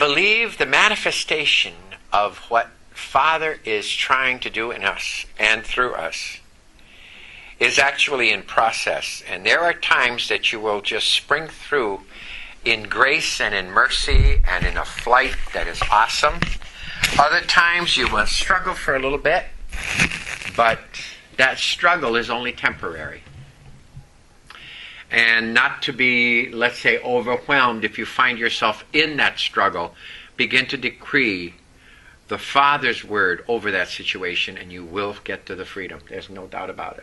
believe the manifestation of what Father is trying to do in us and through us is actually in process. And there are times that you will just spring through in grace and in mercy and in a flight that is awesome. Other times you will struggle for a little bit, but that struggle is only temporary. And not to be, let's say, overwhelmed if you find yourself in that struggle. Begin to decree the Father's word over that situation, and you will get to the freedom. There's no doubt about it.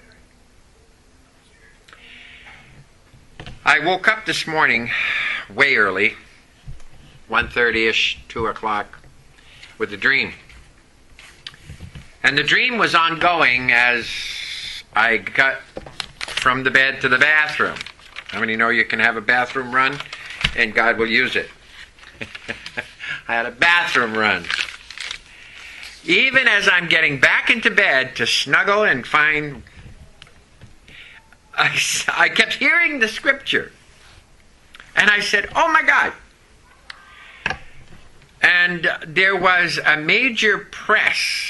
I woke up this morning way early, 1:30ish, 2 o'clock, with a dream. And the dream was ongoing as I got from the bed to the bathroom. How many know you can have a bathroom run and God will use it? I had a bathroom run. Even as I'm getting back into bed to snuggle and find, I kept hearing the scripture. And I said, oh my God. And there was a major press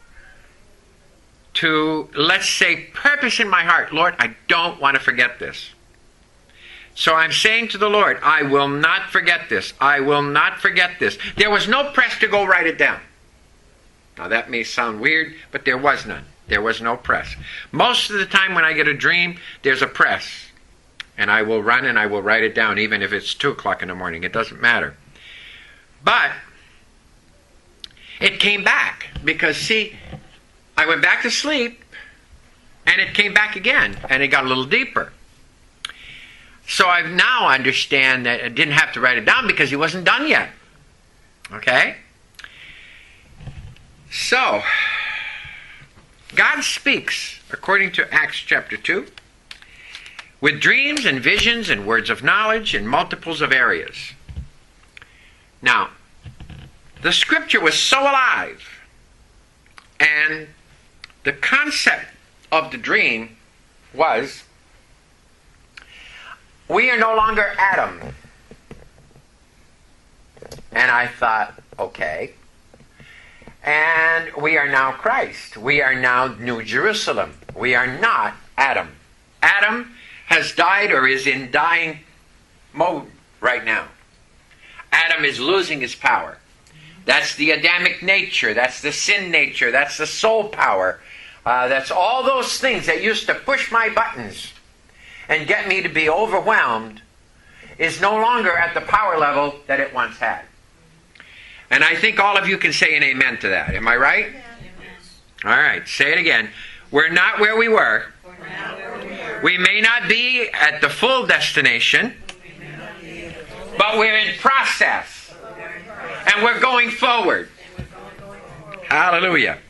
to, let's say, purpose in my heart. Lord, I don't want to forget this. So I'm saying to the Lord, I will not forget this. I will not forget this. There was no press to go write it down. Now that may sound weird, but there was none. There was no press. Most of the time when I get a dream, there's a press. And I will run and I will write it down, even if it's 2 o'clock in the morning. It doesn't matter. But it came back because, see, I went back to sleep and it came back again and it got a little deeper. So I now understand that I didn't have to write it down because he wasn't done yet. Okay? So, God speaks, according to Acts chapter 2, with dreams and visions and words of knowledge in multiples of areas. Now, the scripture was so alive, and the concept of the dream was, we are no longer Adam. And I thought, okay. And we are now Christ. We are now New Jerusalem. We are not Adam. Adam has died or is in dying mode right now. Adam is losing his power. That's the Adamic nature. That's the sin nature. That's the soul power. That's all those things that used to push my buttons and get me to be overwhelmed is no longer at the power level that it once had. And I think all of you can say an amen to that. Am I right? All right, say it again. We're not where we were. We may not be at the full destination, but we're in process. And we're going forward. Hallelujah.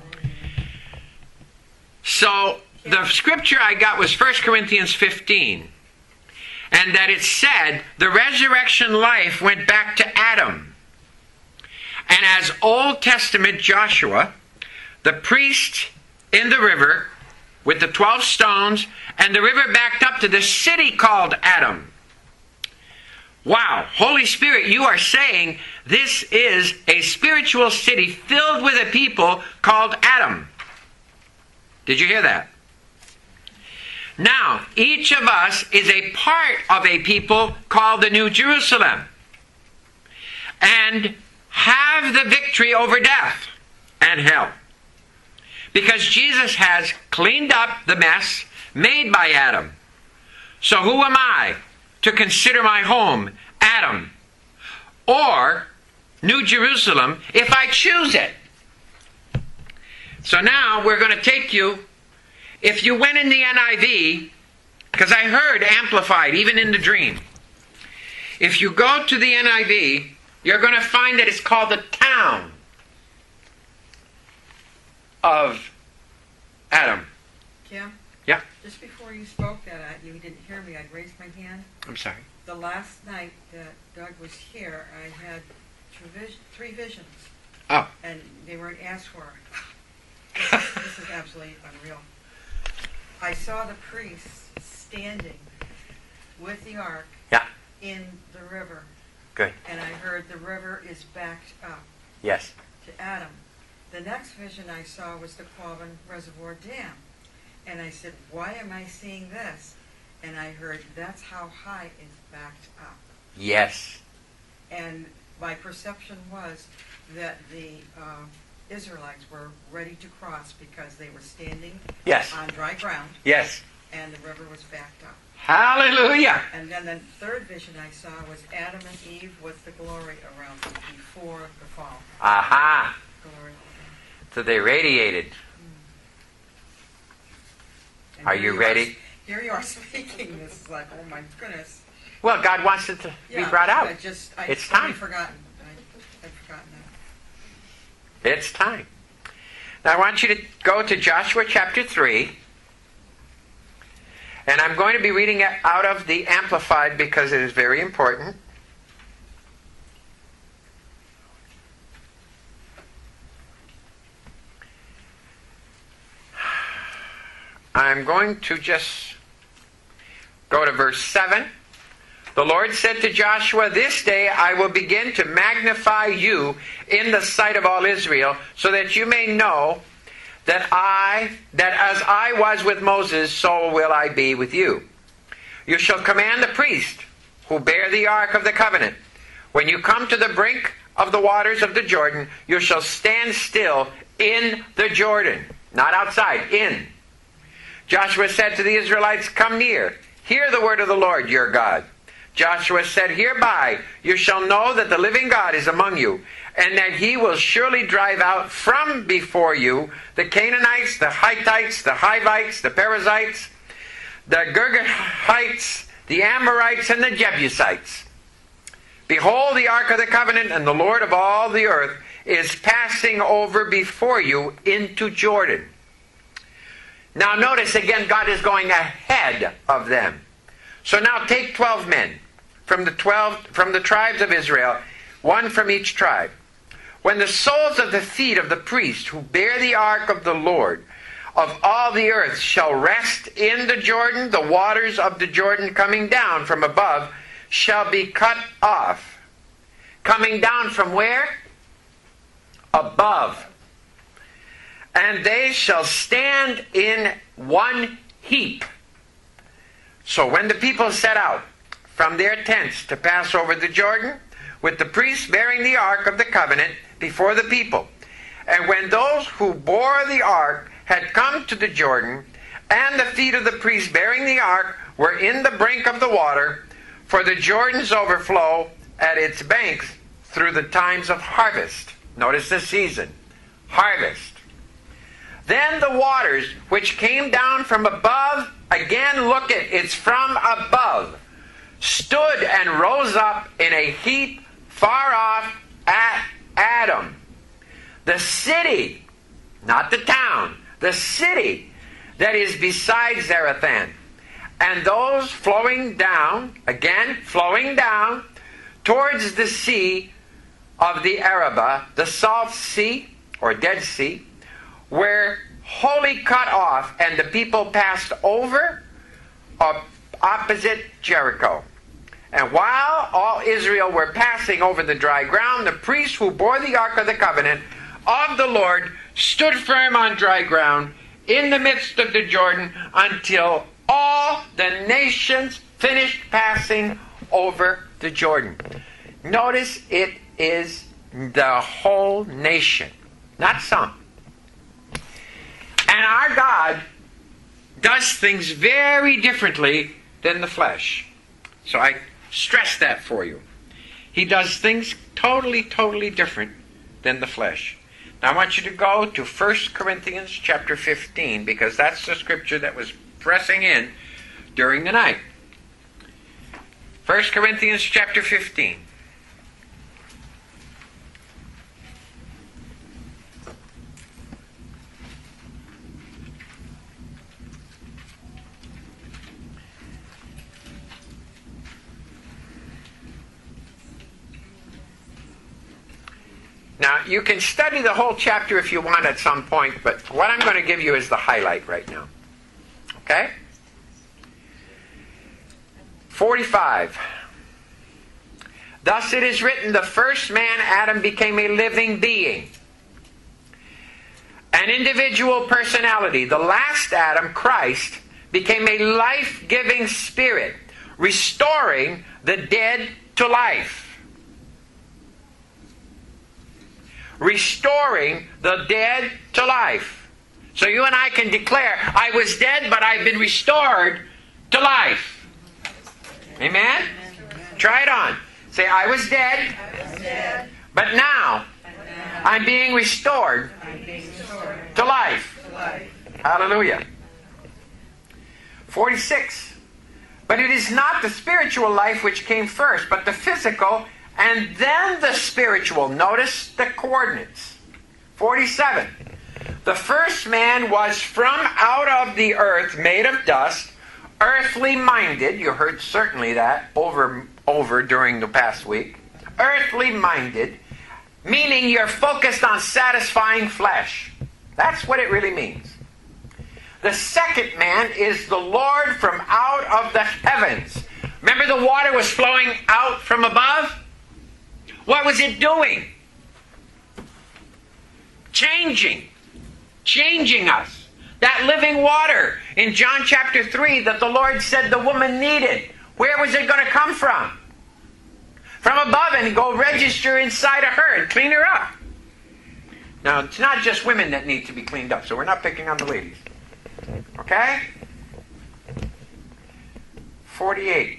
So, the scripture I got was 1 Corinthians 15. And that it said, the resurrection life went back to Adam. And as Old Testament Joshua, the priest in the river with the 12 stones, and the river backed up to the city called Adam. Wow, Holy Spirit, you are saying this is a spiritual city filled with a people called Adam. Did you hear that? Now, each of us is a part of a people called the New Jerusalem. And have the victory over death and hell. Because Jesus has cleaned up the mess made by Adam. So who am I to consider my home Adam or New Jerusalem if I choose it? So now we're going to take you, if you went in the NIV, because I heard amplified even in the dream. If you go to the NIV, you're going to find that it's called the town of Adam. Jim? Yeah? Just before you spoke that, you didn't hear me. I raised my hand. I'm sorry. The last night that Doug was here, I had 3 visions. Oh. And they weren't asked for. This is absolutely unreal. I saw the priests standing with the ark Yeah. in the river. Good. And I heard the river is backed up Yes. to Adam. The next vision I saw was the Quabbin Reservoir Dam. And I said, why am I seeing this? And I heard, that's how high it's backed up. Yes. And my perception was that the Israelites were ready to cross because they were standing Yes. on dry ground Yes. and the river was backed up. Hallelujah. And then the third vision I saw was Adam and Eve with the glory around them before the fall. Aha. Glory. So they radiated. And Are here you ready? Here you are speaking. This is like, oh my goodness. Well, God wants it to be brought out. It's I'd time. forgotten. I'd forgotten that. It's time. Now I want you to go to Joshua chapter 3. And I'm going to be reading it out of the Amplified because it is very important. I'm going to just go to verse 7. The Lord said to Joshua, this day I will begin to magnify you in the sight of all Israel, so that you may know that as I was with Moses, so will I be with you. You shall command the priest who bear the ark of the covenant. When you come to the brink of the waters of the Jordan, you shall stand still in the Jordan. Not outside, in. Joshua said to the Israelites, come near, hear the word of the Lord your God. Joshua said, hereby you shall know that the living God is among you, and that he will surely drive out from before you the Canaanites, the Hittites, the Hivites, the Perizzites, the Girgashites, the Amorites, and the Jebusites. Behold, the ark of the covenant and the Lord of all the earth is passing over before you into Jordan. Now notice again, God is going ahead of them. So now take 12 men from the tribes of Israel, one from each tribe. When the soles of the feet of the priests who bear the ark of the Lord of all the earth shall rest in the Jordan, the waters of the Jordan coming down from above shall be cut off. Coming down from where? Above. And they shall stand in one heap. So when the people set out from their tents to pass over the Jordan, with the priests bearing the ark of the covenant before the people, and when those who bore the ark had come to the Jordan, and the feet of the priests bearing the ark were in the brink of the water, for the Jordan's overflow at its banks through the times of harvest. Notice the season. Harvest. Then the waters which came down from above, again look at, it's from above, stood and rose up in a heap far off at Adam. The city, not the town, the city that is beside Zarethan. And those flowing down, again flowing down, towards the sea of the Arabah, the Salt Sea, or Dead Sea, were wholly cut off, and the people passed over opposite Jericho. And while all Israel were passing over the dry ground, the priests who bore the ark of the covenant of the Lord stood firm on dry ground in the midst of the Jordan until all the nations finished passing over the Jordan. Notice it is the whole nation, not some. And our God does things very differently than the flesh. So I stress that for you. He does things totally, totally different than the flesh. Now I want you to go to 1 Corinthians chapter 15, because that's the scripture that was pressing in during the night. 1 Corinthians chapter 15. Now, you can study the whole chapter if you want at some point, but what I'm going to give you is the highlight right now. Okay? 45. Thus it is written, the first man, Adam, became a living being, an individual personality. The last Adam, Christ, became a life-giving spirit, restoring the dead to life. Restoring the dead to life. So you and I can declare, I was dead, but I've been restored to life. Amen? Try it on. Say, I was dead, but now I'm being restored to life. Hallelujah. 46. But it is not the spiritual life which came first, but the physical, and then the spiritual. Notice the coordinates. 47. The first man was from out of the earth, made of dust, earthly minded. You heard certainly that over during the past week. Earthly minded, meaning you're focused on satisfying flesh. That's what it really means. The second man is the Lord from out of the heavens. Remember the water was flowing out from above? What was it doing? Changing us. That living water in John chapter 3 that the Lord said the woman needed. Where was it going to come from? From above, and go register inside of her and clean her up. Now, it's not just women that need to be cleaned up, so we're not picking on the ladies. Okay? 48.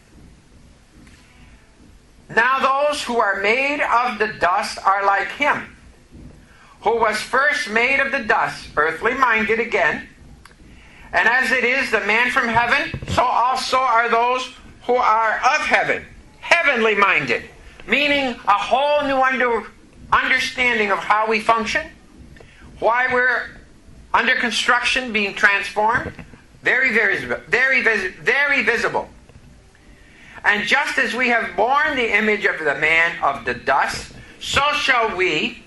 Now those who are made of the dust are like him, who was first made of the dust, earthly minded again. And as it is the man from heaven, so also are those who are of heaven, heavenly minded, meaning a whole new understanding of how we function, why we're under construction, being transformed, very visible. And just as we have borne the image of the man of the dust, so shall we,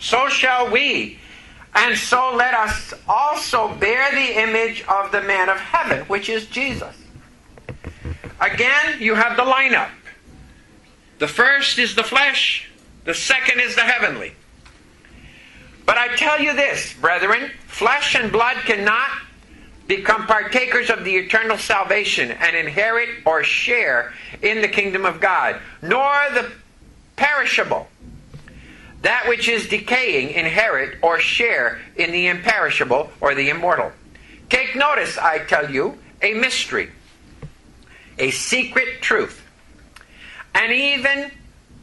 and so let us also bear the image of the man of heaven, which is Jesus. Again, you have the lineup. The first is the flesh, the second is the heavenly. But I tell you this, brethren, flesh and blood cannot become partakers of the eternal salvation and inherit or share in the kingdom of God, nor the perishable, that which is decaying, inherit or share in the imperishable or the immortal. Take notice, I tell you, a mystery, a secret truth, an event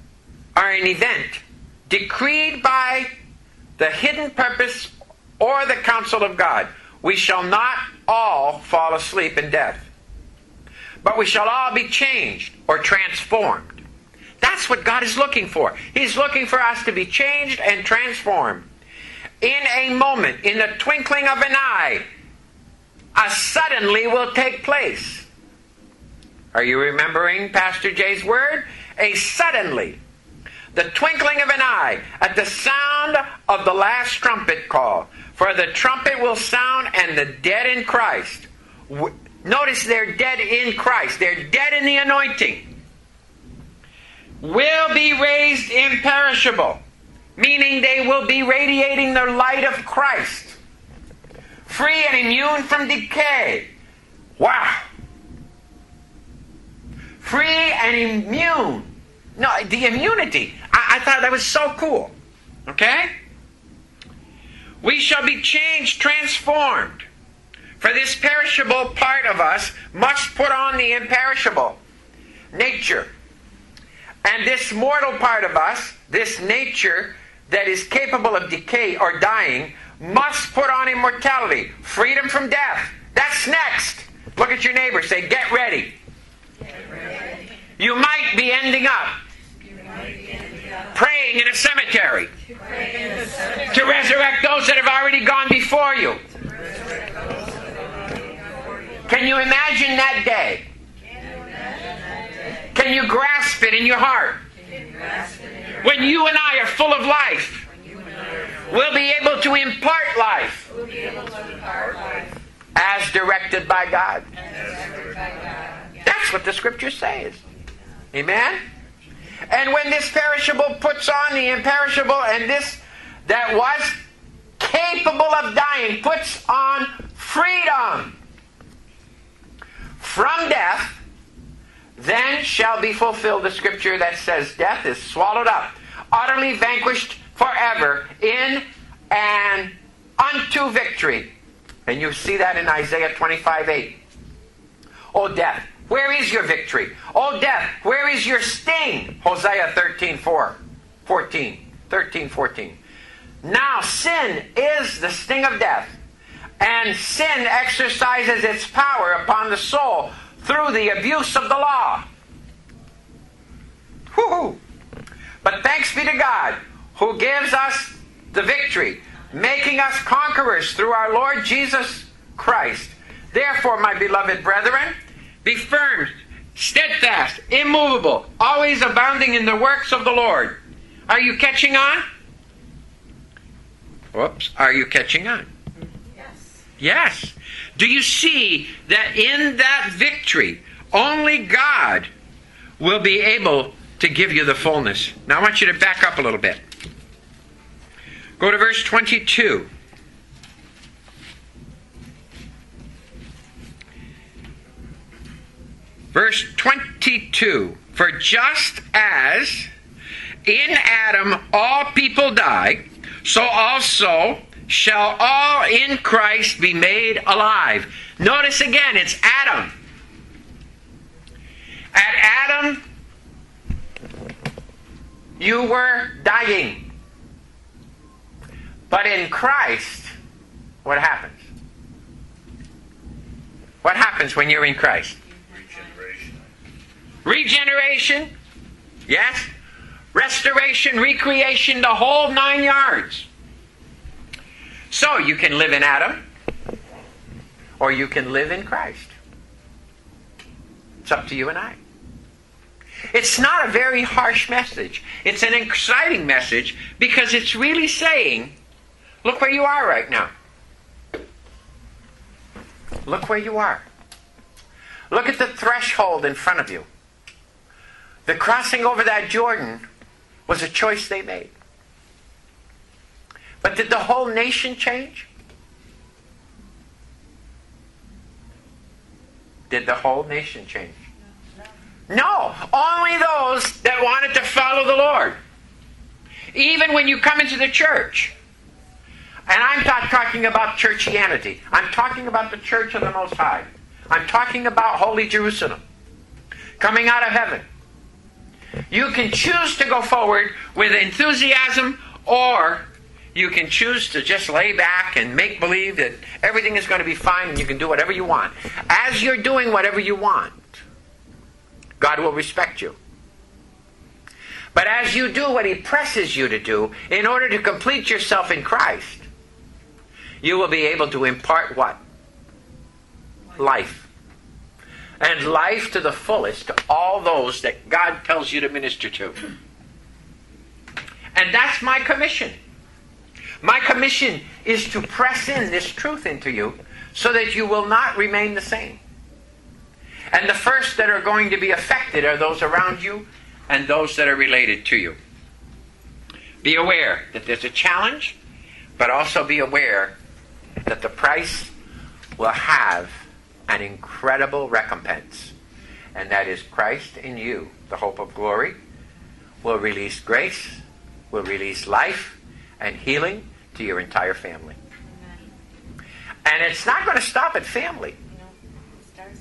decreed by the hidden purpose or the counsel of God. We shall not all fall asleep in death, but we shall all be changed or transformed. That's what God is looking for. He's looking for us to be changed and transformed. In a moment, in the twinkling of an eye, a suddenly will take place. Are you remembering Pastor Jay's word? A suddenly. The twinkling of an eye, at the sound of the last trumpet call. For the trumpet will sound, and the dead in Christ. Notice they're dead in Christ. They're dead in the anointing. Will be raised imperishable. Meaning they will be radiating the light of Christ. Free and immune from decay. Wow. Free and immune. No, the immunity. I thought that was so cool. Okay? We shall be changed, transformed. For this perishable part of us must put on the imperishable nature. And this mortal part of us, this nature that is capable of decay or dying, must put on immortality, freedom from death. That's next. Look at your neighbor. Say, get ready. Get ready. You might be ending up praying in a cemetery to resurrect those that have already gone before you. Can you imagine that day? Can you grasp it in your heart? When you and I are full of life, we'll be able to impart life as directed by God. That's what the Scripture says. Amen? And when this perishable puts on the imperishable, and this that was capable of dying puts on freedom from death, then shall be fulfilled the scripture that says, death is swallowed up, utterly vanquished forever in and unto victory. And you see that in Isaiah 25:8. O death, where is your victory? O death, where is your sting? Hosea 13:14. Now sin is the sting of death, and sin exercises its power upon the soul through the abuse of the law. Woo-hoo. But thanks be to God, who gives us the victory, making us conquerors through our Lord Jesus Christ. Therefore, my beloved brethren, be firm, steadfast, immovable, always abounding in the works of the Lord. Are you catching on? Whoops. Are you catching on? Yes. Yes. Do you see that in that victory, only God will be able to give you the fullness? Now I want you to back up a little bit. Go to verse 22. Verse 22. For just as in Adam all people die, so also shall all in Christ be made alive. Notice again, it's Adam. At Adam, you were dying. But in Christ, what happens? What happens when you're in Christ? Regeneration. Yes. Restoration, recreation, the whole 9 yards. So you can live in Adam, or you can live in Christ. It's up to you and I. It's not a very harsh message. It's an exciting message because it's really saying, look where you are right now. Look where you are. Look at the threshold in front of you. The crossing over that Jordan was a choice they made. But did the whole nation change? Did the whole nation change? No. Only those that wanted to follow the Lord. Even when you come into the church. And I'm not talking about churchianity. I'm talking about the church of the Most High. I'm talking about Holy Jerusalem. Coming out of heaven. You can choose to go forward with enthusiasm, or you can choose to just lay back and make believe that everything is going to be fine and you can do whatever you want. As you're doing whatever you want, God will respect you. But as you do what He presses you to do in order to complete yourself in Christ, you will be able to impart what? Life. And life to the fullest to all those that God tells you to minister to. And that's my commission. My commission is to press in this truth into you so that you will not remain the same. And the first that are going to be affected are those around you and those that are related to you. Be aware that there's a challenge, but also be aware that the price will have an incredible recompense. And that is Christ in you, the hope of glory, will release grace, will release life and healing to your entire family. Amen. And it's not going to stop at family. No, it starts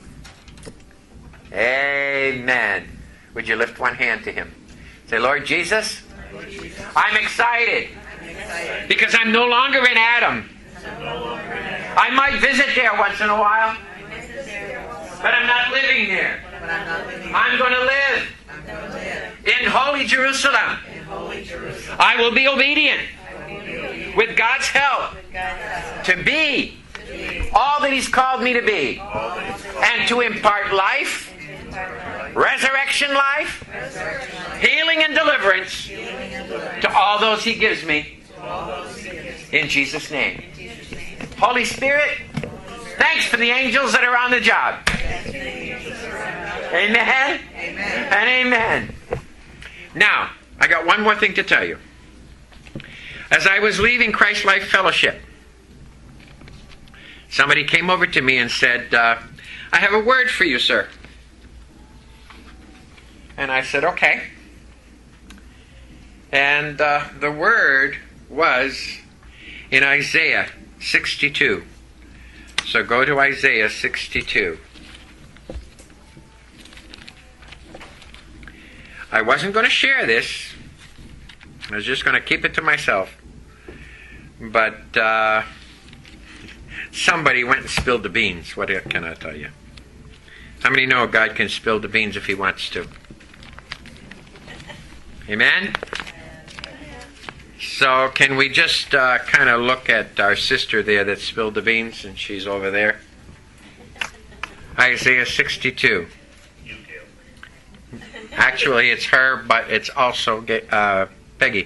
there. Amen. Would you lift one hand to Him? Say, Lord Jesus, I'm excited because I'm no longer in Adam. I might visit there once in a while, but I'm not living there. I'm going to live in Holy Jerusalem. I will be obedient with God's help to be all that He's called me to be, and to impart life, resurrection life, healing and deliverance to all those He gives me. In Jesus' name. Holy Spirit, thanks for the angels that are on the job. Amen. And amen. Now, I got one more thing to tell you. As I was leaving Christ Life Fellowship, somebody came over to me and said, I have a word for you, sir. And I said, okay. And the word was in Isaiah 62. So go to Isaiah 62. I wasn't going to share this. I was just going to keep it to myself. But somebody went and spilled the beans. What can I tell you? How many know God can spill the beans if He wants to? Amen? So can we just kind of look at our sister there that spilled the beans, and she's over there? Isaiah 62. Actually, it's her, but it's also Peggy.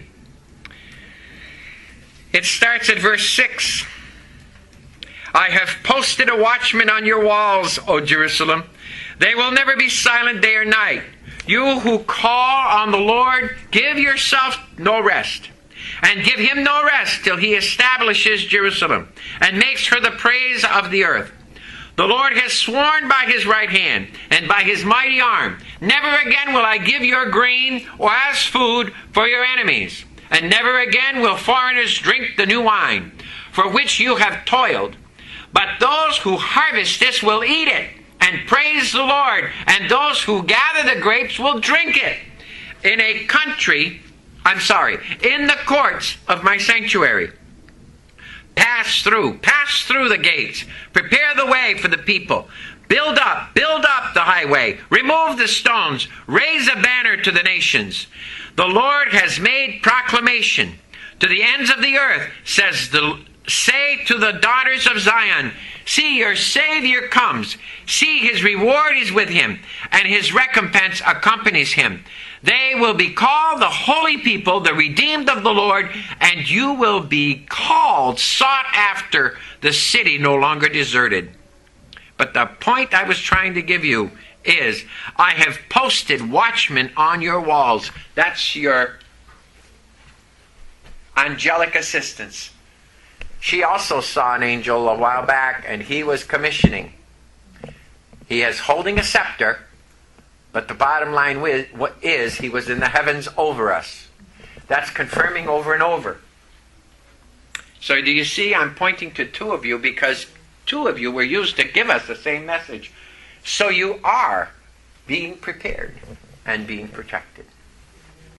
It starts at verse 6. I have posted a watchman on your walls, O Jerusalem. They will never be silent day or night. You who call on the Lord, give yourself no rest. And give Him no rest till He establishes Jerusalem and makes her the praise of the earth. The Lord has sworn by His right hand and by His mighty arm, never again will I give your grain or as food for your enemies. And never again will foreigners drink the new wine, for which you have toiled. But those who harvest this will eat it and praise the Lord, and those who gather the grapes will drink it. In the courts of my sanctuary. Pass through the gates. Prepare the way for the people. Build up the highway. Remove the stones. Raise a banner to the nations. The Lord has made proclamation to the ends of the earth, say to the daughters of Zion, see, your Savior comes. See, His reward is with Him, and His recompense accompanies Him. They will be called the holy people, the redeemed of the Lord, and you will be called, sought after, the city no longer deserted. But the point I was trying to give you is, I have posted watchmen on your walls. That's your angelic assistance. She also saw an angel a while back, and he was commissioning. He is holding a scepter, but the bottom line is he was in the heavens over us. That's confirming over and over. So do you see, I'm pointing to two of you because two of you were used to give us the same message. So you are being prepared and being protected.